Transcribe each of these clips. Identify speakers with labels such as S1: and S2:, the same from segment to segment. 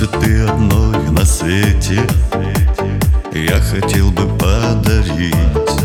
S1: цветы одной на свете я хотел бы подарить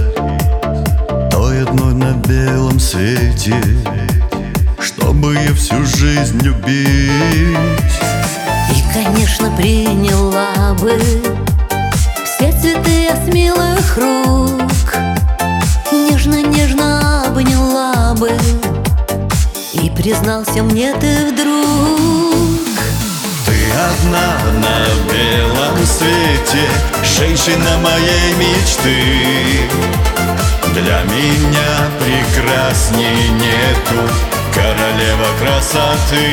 S1: той одной на белом свете, чтобы ее всю жизнь любить.
S2: И, конечно, приняла бы все цветы от милых рук, нежно-нежно обняла бы, и признался мне ты вдруг.
S1: Ты одна на белом свете, женщина моей мечты. Для меня прекрасней нету, королева красоты.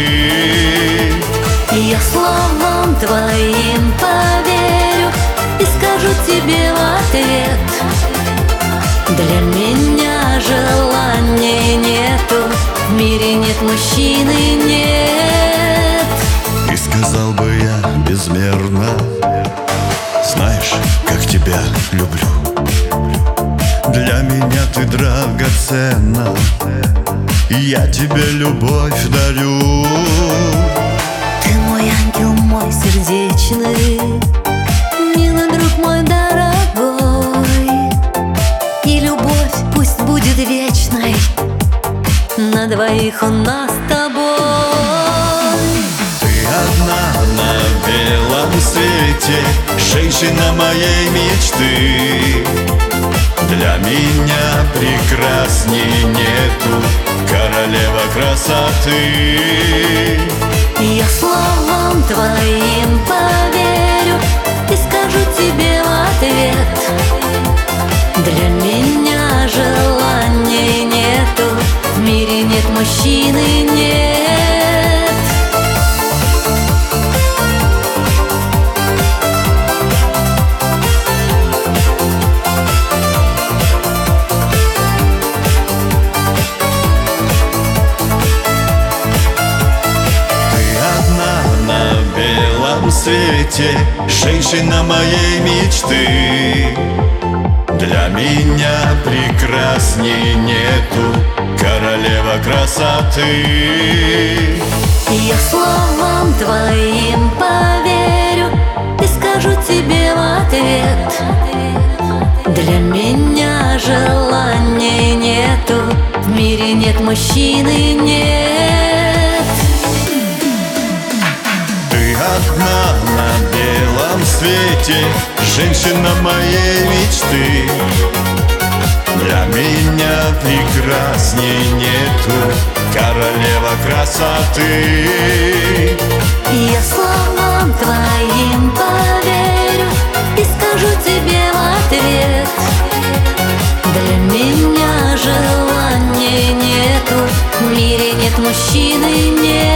S2: Я словам твоим поверю и скажу тебе в ответ: для меня желаний нету, в мире нет мужчины, нет.
S1: И сказал бы я безмерно: знаешь, как тебя люблю. Для меня ты драгоценна, и я тебе любовь дарю.
S2: Ты мой ангел, мой сердечный, милый друг мой дорогой. И любовь пусть будет вечной, на двоих у нас с тобой.
S1: Ты одна на белом свете, женщина моей мечты. Для меня прекрасней нету, королева красоты.
S2: Я словам твоим поверю и скажу тебе в ответ: для меня желаний нету, в мире нет мужчины, нет.
S1: В свете, женщина моей мечты. Для меня прекрасней нету, королева красоты.
S2: Я словам твоим поверю и скажу тебе в ответ: для меня желаний нету, в мире нет мужчины, нет.
S1: Одна на белом свете, женщина моей мечты. Для меня прекрасней нету, королева красоты.
S2: Я словам твоим поверю и скажу тебе в ответ: для меня желаний нету, в мире нет мужчины, нет.